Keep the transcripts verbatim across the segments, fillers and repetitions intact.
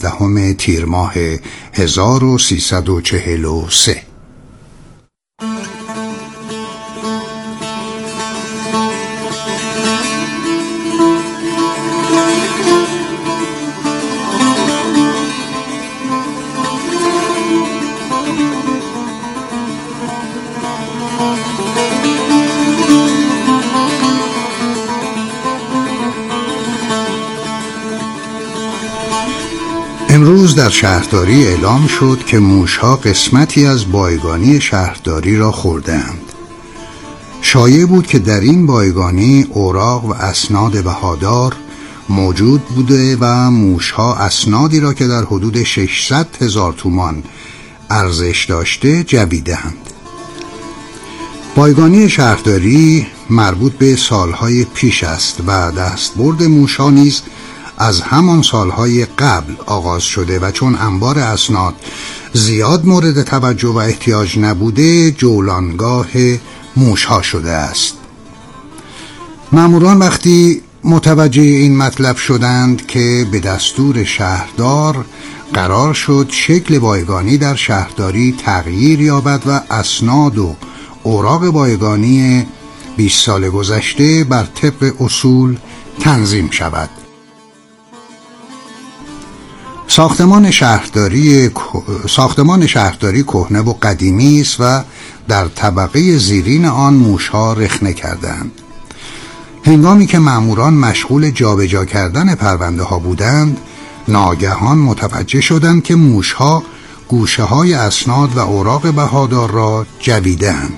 هفدهم تیر ماه هزار و سیصد و چهل و سه. امروز در شهرداری اعلام شد که موشها قسمتی از بایگانی شهرداری را خوردند. شایع بود که در این بایگانی اوراق و اسناد بهادار موجود بوده و موشها اسنادی را که در حدود ششصد هزار تومان ارزش داشته جویدند. بایگانی شهرداری مربوط به سالهای پیش است و دستبرد موشها نیز از همان سالهای قبل آغاز شده و چون انبار اسناد زیاد مورد توجه و احتیاج نبوده جولانگاه موشها شده است. ماموران وقتی متوجه این مطلب شدند که به دستور شهردار قرار شد شکل بایگانی در شهرداری تغییر یابد و اسناد و اوراق بایگانی بیست سال گذشته بر طبق اصول تنظیم شود. ساختمان شهرداری ساختمان شهرداری کهنه و قدیمی است و در طبقه زیرین آن موشها رخنه کردند. هنگامی که ماموران مشغول جابجا کردن پرونده ها بودند، ناگهان متوجه شدند که موشها گوشه های اسناد و اوراق بهادار را جویدند.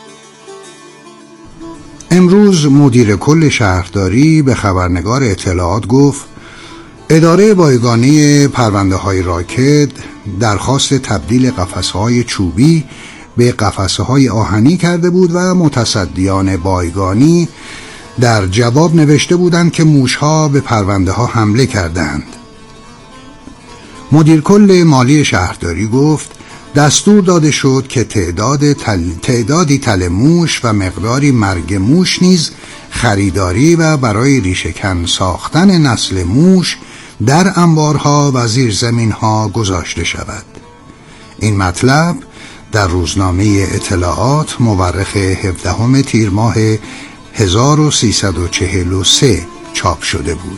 امروز مدیر کل شهرداری به خبرنگار اطلاعات گفت اداره بایگانی پرونده های راکد درخواست تبدیل قفسه های چوبی به قفسه های آهنی کرده بود و متصدیان بایگانی در جواب نوشته بودند که موشها به پرونده ها حمله کردند. مدیر کل مالی شهرداری گفت دستور داده شد که تعداد تل... تعدادی تل موش و مقداری مرگ موش نیز خریداری و برای ریشه‌کن ساختن نسل موش در انبارها و زیرزمینها گذاشته شود. این مطلب در روزنامه اطلاعات مورخ هفدهم تیر ماه هزار و سیصد و چهل و سه چاپ شده بود.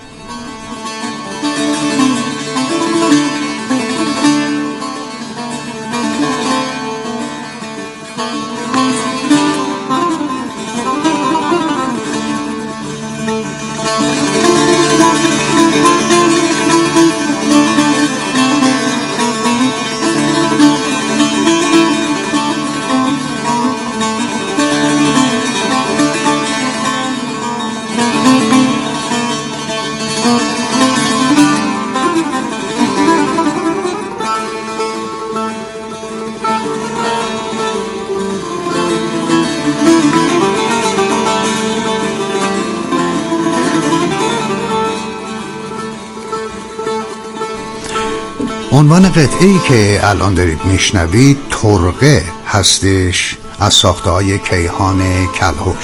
عنوان قطعه‌ای که الان دارید میشنوید ترقه هستش از ساخته‌های کیهان کلهر.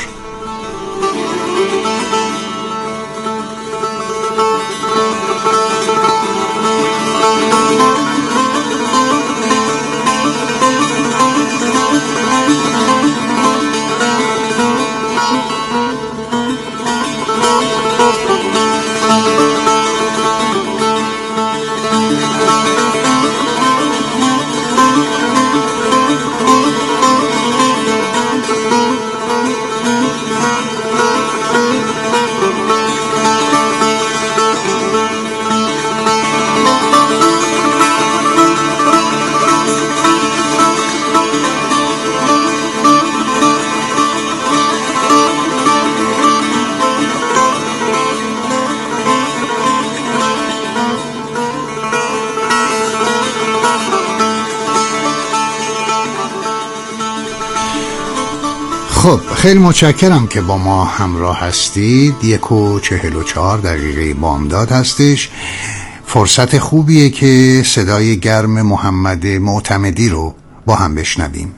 خب خیلی متشکرم که با ما همراه هستید. یک و چهل و چهار دقیقه بامداد هستش. فرصت خوبیه که صدای گرم محمد معتمدی رو با هم بشنویم.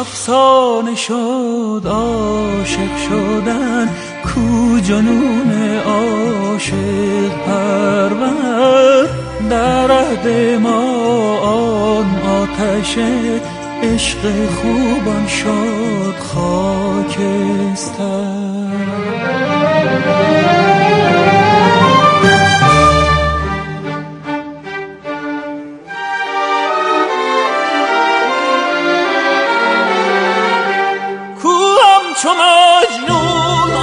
افسانه شد عاشق شدن، کو جنون عاشق پرور. در عهد ما آن آتش عشق خوبان شد خاکستر. چو مجنون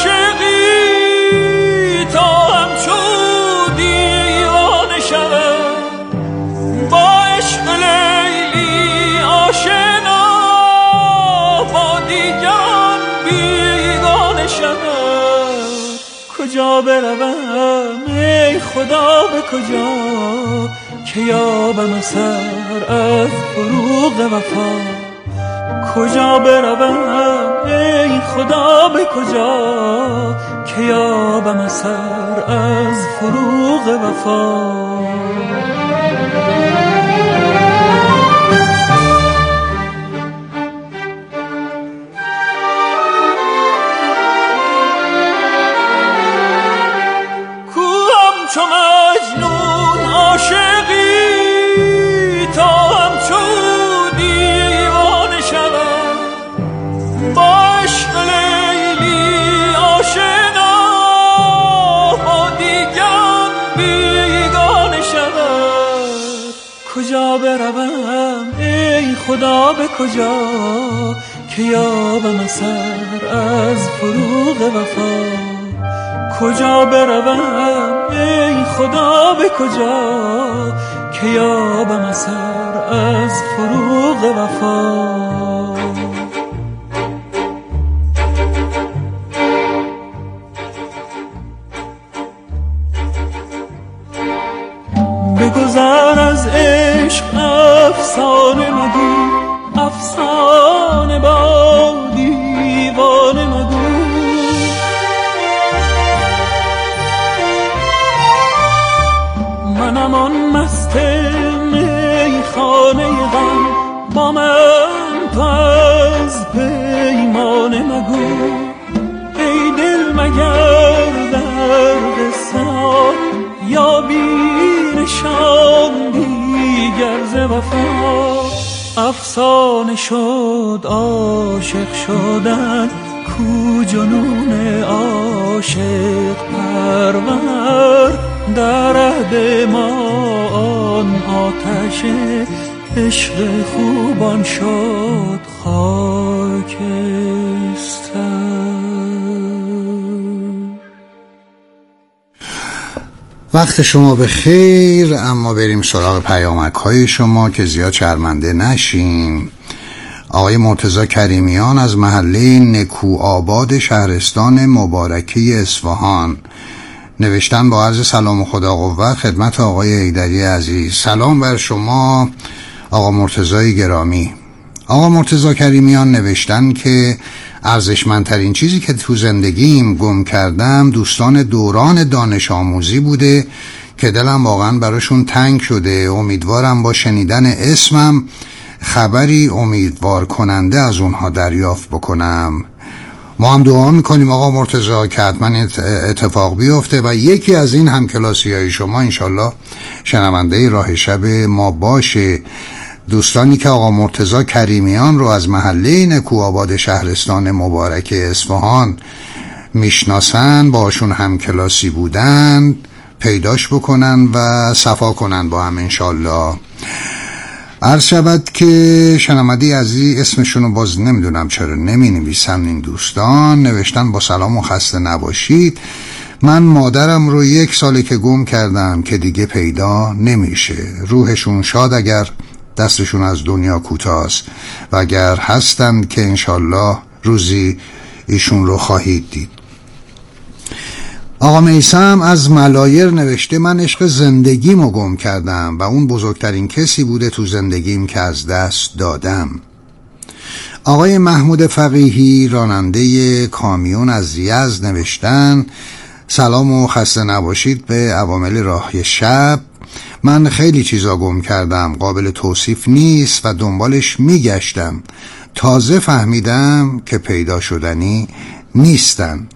عاشقی تا همچو دیوانه شود، با عشق لیلی آشنا با دیگران بیگانه شود. کجا بروم ای خدا به کجا، که یابم اثر از فروغ وفا. کجا بروم ای خدا به کجا، که یابم اثر از فروغ وفا. کو همچو مجنون عاشقی تا همچو دیوانه شود، با عشق لیلی آشنا با دیگران بیگانه شود. کجا بروم ای خدا به کجا، که یابم اثر از فروغ وفا. کجا بروم ای خدا به کجا، که یابم اثر از فروغ وفا. بگذر از عشق افسانه مگو، افسانه با دیوانه مگو. منم آن مست میخانه غم، با من تو از پیمانه مگو. ای دل مگر در قصه یا بی نشان دیگر ز وفا. افسانه شد عاشق شدن، کو جنون عاشق پرور. در عهد ما آن آتش عشق خوبان شد خاکستر. وقت شما به خیر. اما بریم سراغ پیامک های شما که زیاد شرمنده نشیم. آقای مرتضی کریمیان از محله نکوآباد شهرستان مبارکی اصفهان نوشتن با عرض سلام و خدا قوت خدمت آقای حیدری عزیز. سلام بر شما آقا مرتضی گرامی. آقا مرتضی کریمیان نوشتن که ارزشمندترین چیزی که تو زندگیم گم کردم دوستان دوران دانش آموزی بوده که دلم واقعا براشون تنگ شده. امیدوارم با شنیدن اسمم خبری امیدوار کننده از اونها دریافت بکنم. ما هم دعا میکنیم آقا مرتضی که حتما اتفاق بیفته و یکی از این همکلاسی های شما انشالله شنونده راه شب ما باشه. دوستانی که آقا مرتضی کریمیان رو از محله نکوآباد شهرستان مبارک اصفهان میشناسن، باشون همکلاسی بودن، پیداش بکنن و صفا کنن با هم انشالله. عرض شود که شنونده عزیز اسمشون رو باز نمیدونم چرا نمی نویسن این دوستان. نوشتن با سلام و خسته نباشید. من مادرم رو یک ساله که گم کردم که دیگه پیدا نمیشه. روحشون شاد اگر دستشون از دنیا کوتاست و اگر هستند که انشالله روزی ایشون رو خواهید دید. آقا میثم از ملایر نوشته من عشق زندگیمو گم کردم و اون بزرگترین کسی بوده تو زندگیم که از دست دادم. آقای محمود فقیهی راننده کامیون از یزد نوشتن سلام و خسته نباشید به عوامل راه شب. من خیلی چیزا گم کردم قابل توصیف نیست و دنبالش میگشتم تا تازه فهمیدم که پیدا شدنی نیستن.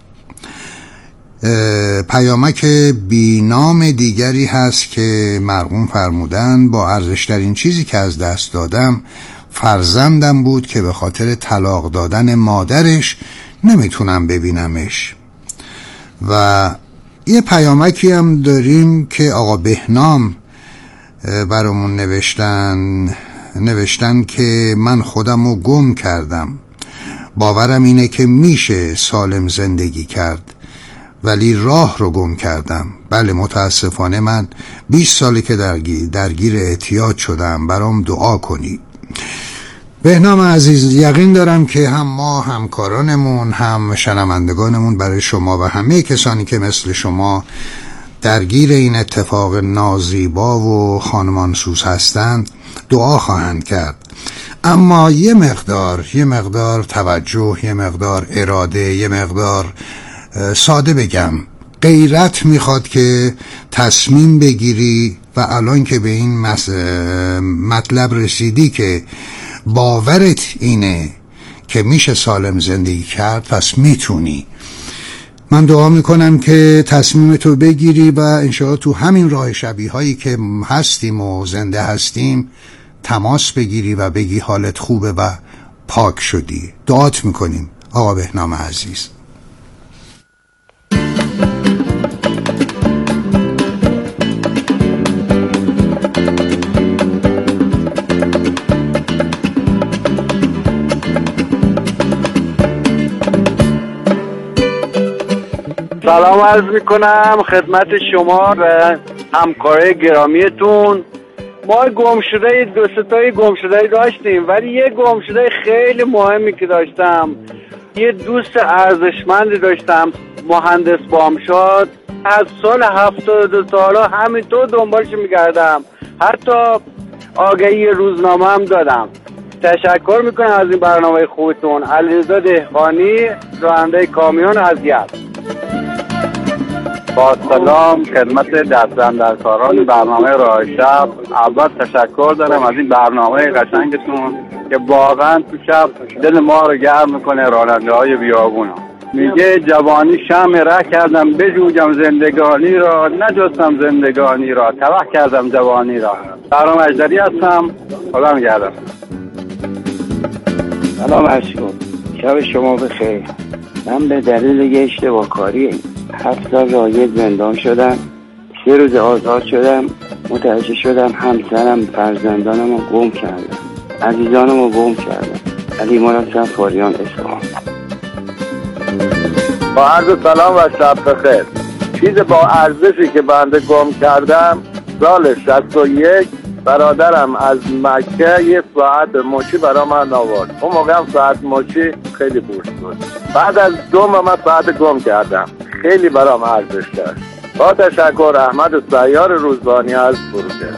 پیامک بینام دیگری هست که مرحوم فرمودن با ارزشترین چیزی که از دست دادم فرزندم بود که به خاطر طلاق دادن مادرش نمیتونم ببینمش. و یه پیامکی هم داریم که آقا بهنام برامون نوشتن نوشتن که من خودم رو گم کردم، باورم اینه که میشه سالم زندگی کرد ولی راه رو گم کردم. بله متاسفانه من بیست ساله که درگیر, درگیر اعتیاد شدم، برام دعا کنی. بهنام عزیز، یقین دارم که هم ما همکارانمون هم شنوندگانمون برای شما و همه کسانی که مثل شما درگیر این اتفاق نازیبا و خانمانسوز هستند دعا خواهند کرد. اما یه مقدار یه مقدار توجه، یه مقدار اراده، یه مقدار ساده بگم غیرت میخواد که تصمیم بگیری و الان که به این مطلب رسیدی که باورت اینه که میشه سالم زندگی کرد، پس میتونی. من دعا میکنم که تصمیمتو بگیری و انشاءالله تو همین راه شبیه هایی که هستیم و زنده هستیم تماس بگیری و بگی حالت خوبه و پاک شدی. دعات میکنیم آقا بهنام عزیز. سلام عرض میکنم خدمت شما و همکارای گرامیتون. ما گمشده دو ستای گمشده داشتیم، ولی یه گمشده خیلی مهمی که داشتم، یه دوست ارزشمندی داشتم، مهندس بامشاد. از سال هفتاد و دو تا حالا همینطور دنبالش میگردم، حتی آگهی روزنامه هم دادم. تشکر میکنم از این برنامه خوبتون. علیرضا دهقانی، راننده کامیون از یزد. با سلام خدمت دستاندرکاران برنامه راه شب. اول تشکر دارم از این برنامه قشنگتون که واقعا تو شب دل ما رو گرم میکنه. راننده های بیابونا میگه جوانی شمع ره کردم بجوجم زندگانی را، نجستم زندگانی را تباه کردم جوانی را. برام اجدری هستم. خدا میگردم. سلام عشقم، شب شما بخیر. من به دلیل یه اشتباه کاری هفت سال راید زندان شدم، سه روز آزاد شدم. متوجه شدم همسرم فرزندانم رو گم کردم، عزیزانم رو گم کردم. علی مراد سفاریان اصفهان. با عرض سلام و شب بخیر. چیز با ارزشی که بنده گم کردم سال شصت و یک برادرم از مکه یه ساعت مچی برا من آورد. اون موقع هم ساعت مچی خیلی بورس بود. بعد از دو ماه من ساعت گم کردم، خیلی برام ارزش داشت. با تشکر. احمد سیار روزبانی از فروشه.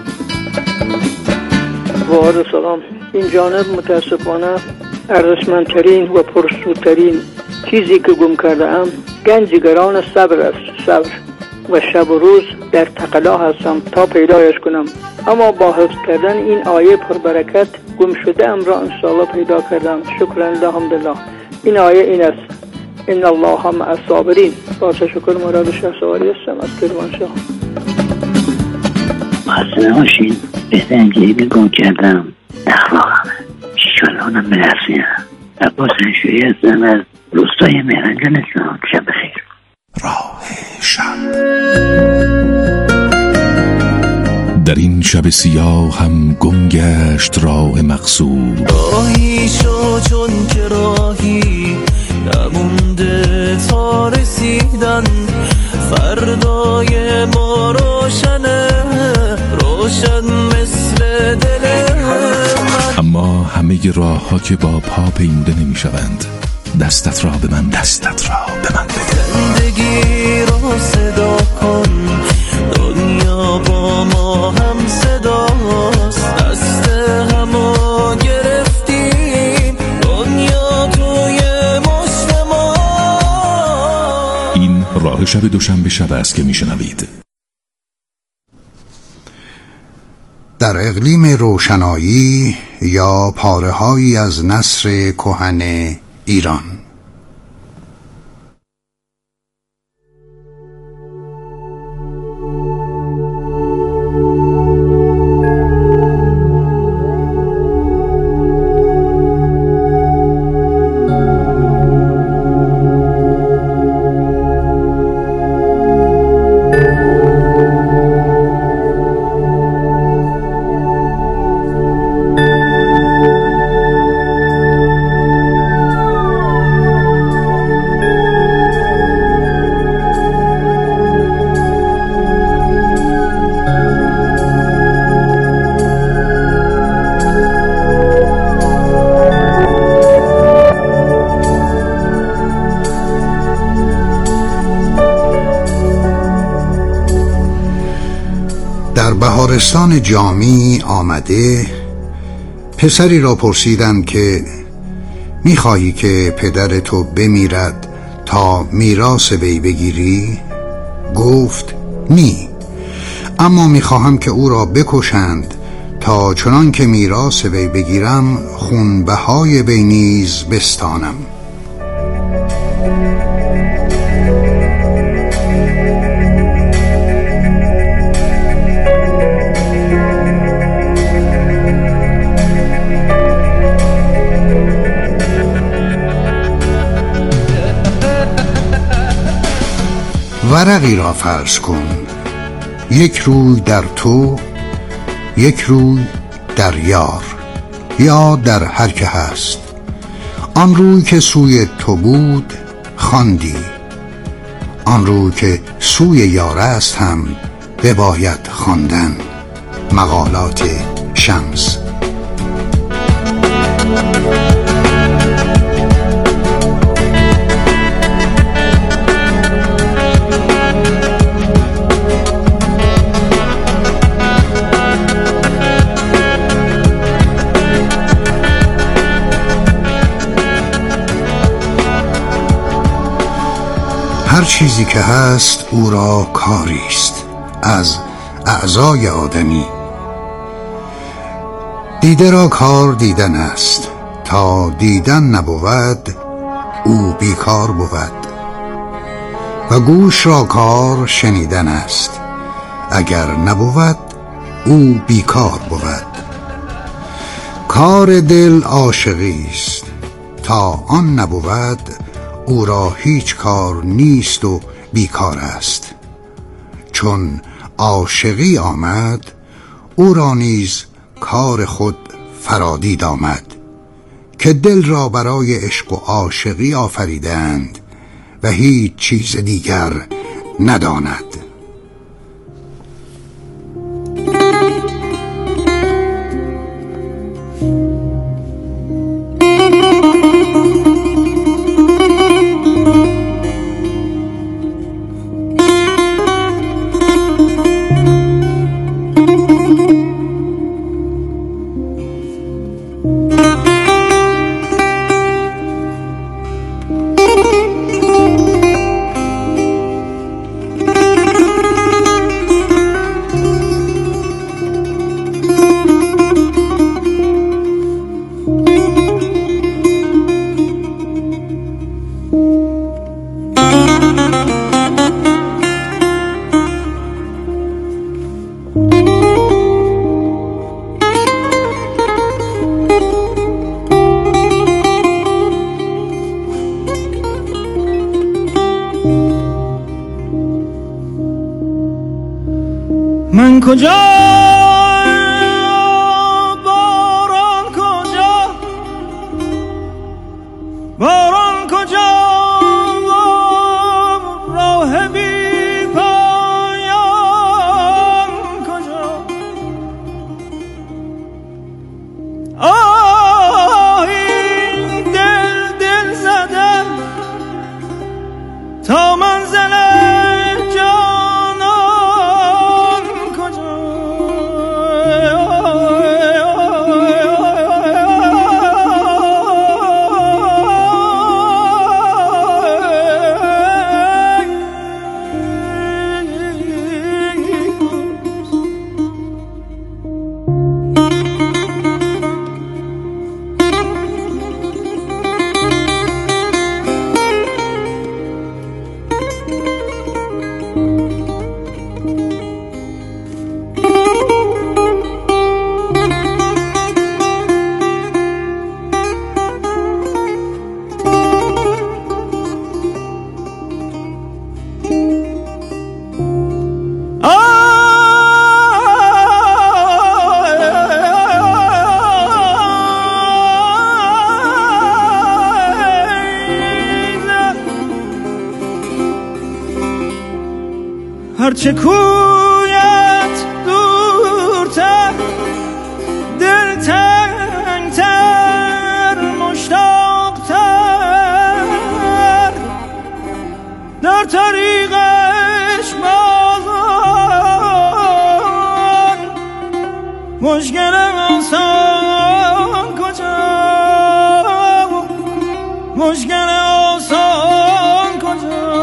با عرض سلام. این جانب متاسفانه ارزشمندترین و پرسودترین چیزی که گم کرده ام گنجگران صبر است. صبر و شب و روز در تقلا هستم تا پیدایش کنم، اما با حفظ کردن این آیه پربرکت گم شده ام را انشاءالله پیدا کردم. شکر الحمدلله. این آیه این است: ان الله مع الصابرین. با تشکر مراد شهسواری هستم از کرمانشاه. خسته نباشین. بهترین جیبی گم کردم اخلاقم، شلونم برسیم. عباس انشوری هستم از روستای مهرنجان اسلام. شب بخیر. راه شب. در این شب سیاه هم گم گشت راه مقصود. راهی شو چون که راهی نمونده تا رسیدن، فردای ما روشنه روشن مثل دل من. اما همه راه ها که با پا پیموده نمی شوند. دستت را به من دستت را به من بده. زندگی را صدا کن، دنیا با ما هم صداست. دست همو گرفتیم، دنیا توی مشت ما. این راه شب دوشنبه شب است که میشنوید. در اقلیم روشنایی یا پاره‌هایی از نثر کهن ایران. در بهارستان جامی آمده پسری را پرسیدند که میخواهی که پدر تو بمیرد تا میراث وی بگیری؟ گفت نی، اما میخواهم که او را بکشند تا چنان که میراث وی بگیرم خونبهای وی نیز بستانم. ورقی را فرض کن، یک روی در تو، یک روی در یار یا در هر که هست. آن روی که سوی تو بود خواندی، آن روی که سوی یار است هم بباید خواندن. مقالات شمس. هر چیزی که هست او را کاری است از اعضای آدمی. دیده را کار دیدن است، تا دیدن نبود او بیکار بود. و گوش را کار شنیدن است، اگر نبود او بیکار بود. کار دل عاشقی است، تا آن نبود او را هیچ کار نیست و بیکار است. چون عاشقی آمد او را نیز کار خود فرادید آمد، که دل را برای عشق و عاشقی آفریدند و هیچ چیز دیگر نداند. من کجا باران کجا باران کجا راه بی پایان کجا آه این دل دل زدم تا منزل جانان کجا هرچه کویت دورتر دل تنگتر مشتاقتر در طریقش بازان مشکل آسان کجا مشکل آسان کجا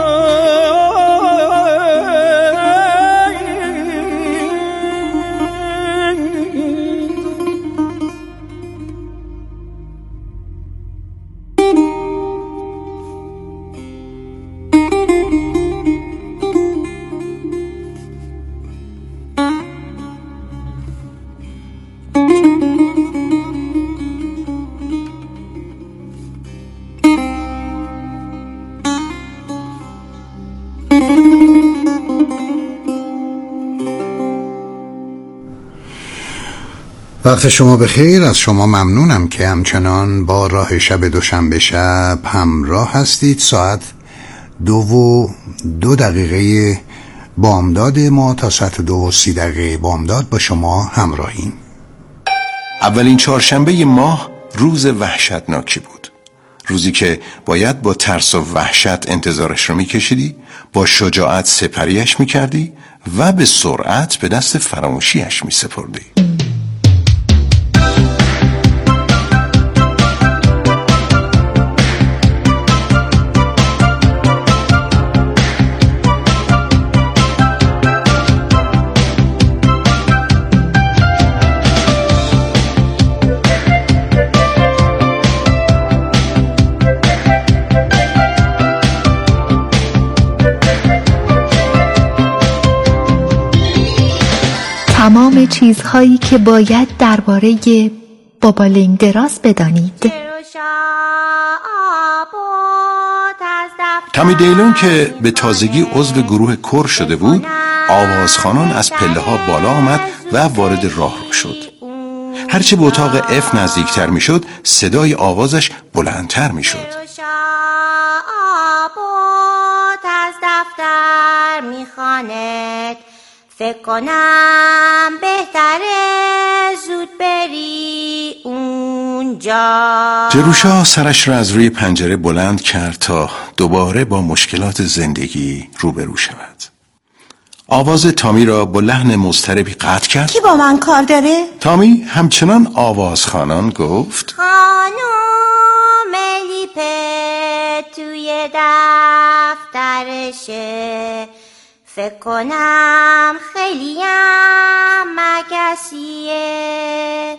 وقت شما بخیر. از شما ممنونم که همچنان با راه شب دوشنبه شب همراه هستید. ساعت دو و دو دقیقه بامداد ما تا ساعت دو و سی دقیقه بامداد با شما همراهیم. اولین چهارشنبه ماه روز وحشتناکی بود، روزی که باید با ترس و وحشت انتظارش رو میکشیدی، با شجاعت سپریش میکردی و به سرعت به دست فراموشیش میسپردی. تمام چیزهایی که باید درباره بابا لیندراس بدانید. تامی دیلون که به تازگی عضو گروه کور شده بود، آوازخوانان از پله ها بالا آمد و وارد راه رو شد. هرچه به اتاق اف نزدیکتر می شد، صدای آوازش بلندتر می شد. از دفتر می خواند، فکر کنم بهتره زود بری اونجا. جروشا سرش را از روی پنجره بلند کرد تا دوباره با مشکلات زندگی روبرو شود. آواز تامی را با لحن مضطربی قطع کرد. کی با من کار داره؟ تامی همچنان آوازخوانان گفت: خانم لیپه توی دفترشه، فکر کنم خیلیم مگسیه.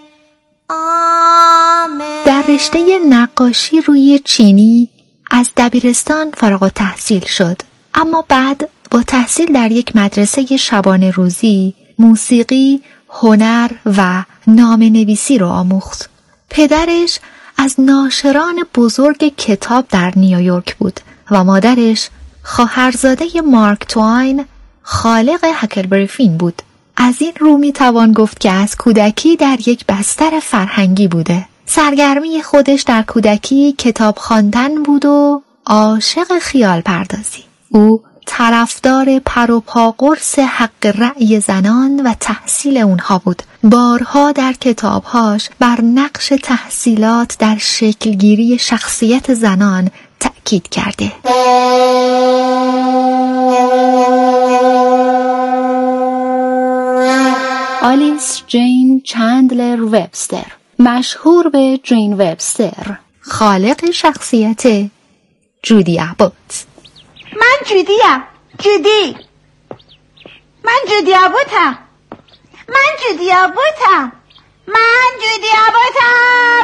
آمه. در رشته نقاشی روی چینی از دبیرستان فارغ التحصیل شد، اما بعد با تحصیل در یک مدرسه شبانه روزی موسیقی، هنر و نامه نویسی رو آموخت. پدرش از ناشران بزرگ کتاب در نیویورک بود و مادرش خواهرزاده مارک توین، خالق هکلبری فین بود. از این رو می توان گفت که از کودکی در یک بستر فرهنگی بوده. سرگرمی خودش در کودکی کتاب خواندن بود و عاشق خیال پردازی. او طرفدار پر و پا قرص حق رأی زنان و تحصیل اونها بود. بارها در کتابهاش بر نقش تحصیلات در شکلگیری شخصیت زنان تأکید کرده. آلیس جین چندلر وبستر، مشهور به جین وبستر، خالق شخصیت جودی ابوت. من جودیم، جودی من جودی ابوتم من جودی ابوتم من جودی ابوتم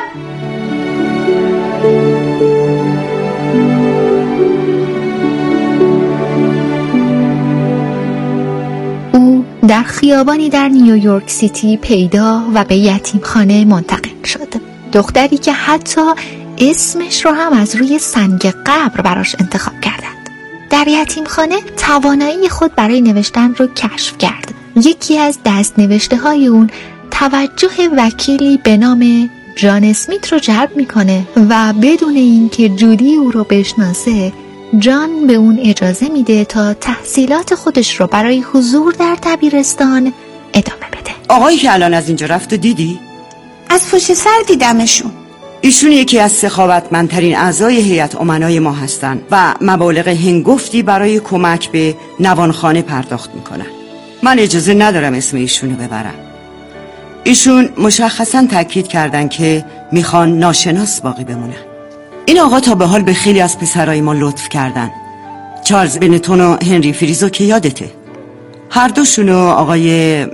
او در خیابانی در نیویورک سیتی پیدا و به یتیمخانه منتقل شد. دختری که حتی اسمش رو هم از روی سنگ قبر براش انتخاب کردند. در یتیمخانه توانایی خود برای نوشتن رو کشف کرد. یکی از دست نوشته های اون توجه وکیلی به نام جان اسمیت رو جلب میکنه و بدون اینکه جودی او رو بشناسه جان به اون اجازه میده تا تحصیلات خودش رو برای حضور در دبیرستان ادامه بده. آقایی که الان از اینجا رفت و دیدی؟ از پشت سر دیدمشون. ایشون یکی از سخاوتمندترین اعضای هیئت امنای ما هستن و مبالغ هنگفتی برای کمک به نوانخانه پرداخت میکنن. من اجازه ندارم اسم ایشونو ببرم. ایشون مشخصا تاکید کردن که میخوان ناشناس باقی بمونن. این آقا تا به حال به خیلی از پسرای ما لطف کردن. چارلز بنتون و هنری فریزو که یادته. هر دوشونو آقای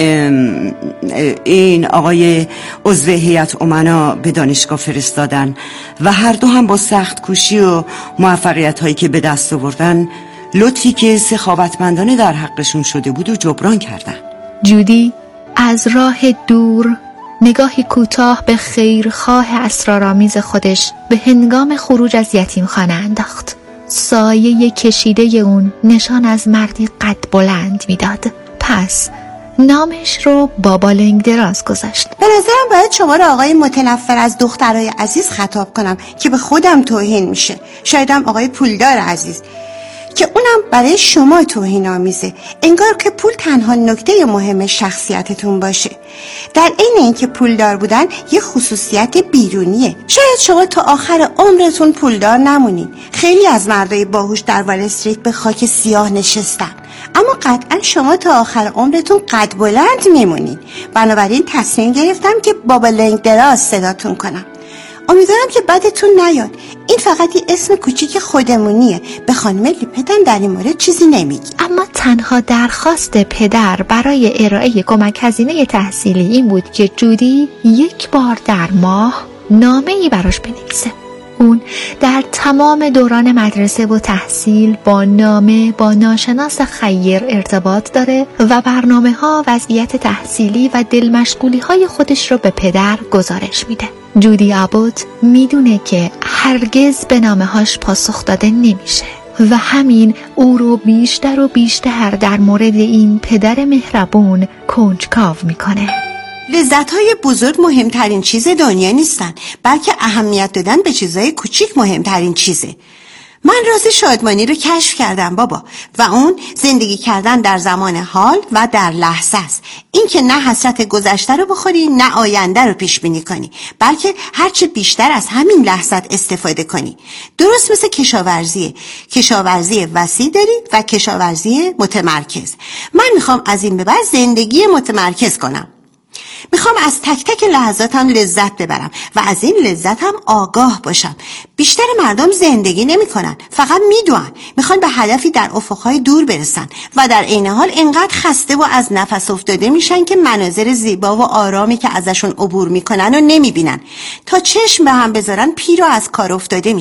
این آقای عضو هیئت امنا به دانشگاه فرستادن و هر دو هم با سخت کوشی و موفقیت هایی که به دست آوردن لطفی که سخاوتمندانه در حقشون شده بود و جبران کردن. جودی از راه دور نگاهی کوتاه به خیرخواه اسرارآمیز خودش به هنگام خروج از یتیمخانه انداخت. سایه کشیده اون نشان از مردی قد بلند میداد. پس نامش رو بابا لنگ دراز گذاشت. به نظرم باید شما رو آقای متنفر از دخترای عزیز خطاب کنم که به خودم توهین میشه. شایدم آقای پولدار عزیز که اونم برای شما توهین آمیزه. انگار که پول تنها نکته مهم شخصیتتون باشه. در عین اینکه پولدار بودن یه خصوصیت بیرونیه. شاید شما تا آخر عمرتون پولدار نمونین. خیلی از مردای باهوش در وال استریت به خاک سیاه نشستن، اما قطعا شما تا آخر عمرتون قد بلند میمونین. بنابراین تصمیم گرفتم که بابا لنگ دراز صداتون کنم. امیدوارم که بدتون نیاد. این فقط یه اسم کوچیک خودمونیه. به خانم لیپتن در این مورد چیزی نمیگی. اما تنها درخواست پدر برای ارائه کمک هزینه تحصیلی این بود که جودی یک بار در ماه نامه‌ای براش بنویسه. اون در تمام دوران مدرسه و تحصیل با نامه با ناشناس خیر ارتباط داره و برنامه ها، وضعیت تحصیلی و دلمشغولی های خودش رو به پدر گزارش میده. جودی ابوت میدونه که هرگز به نامه هاش پاسخ داده نمیشه و همین او رو بیشتر و بیشتر در مورد این پدر مهربون کنجکاو میکنه. لذت‌های بزرگ مهمترین چیز دنیا نیستن، بلکه اهمیت دادن به چیزهای کوچیک مهمترین چیزه. من راز شادمانی رو کشف کردم بابا، و اون زندگی کردن در زمان حال و در لحظه است. این که نه حسرت گذشته رو بخوری نه آینده رو پیش بینی کنی، بلکه هرچه بیشتر از همین لحظت استفاده کنی. درست مثل کشاورزیه. کشاورزی وسیع داری و کشاورزی متمرکز. من میخوام از این به بعد زندگی متمرکز کنم. میخوام از تک تک لحظاتم لذت ببرم و از این لذتم آگاه باشم. بیشتر مردم زندگی نمی کنن، فقط میدونن. میخوان به هدفی در افقهای دور برسن و در عین حال اینقدر خسته و از نفس افتاده میشن که مناظر زیبا و آرامی که ازشون عبور میکنن و نمیبینن. تا چشم به هم بذارن پیر و از کار افتاده میشن.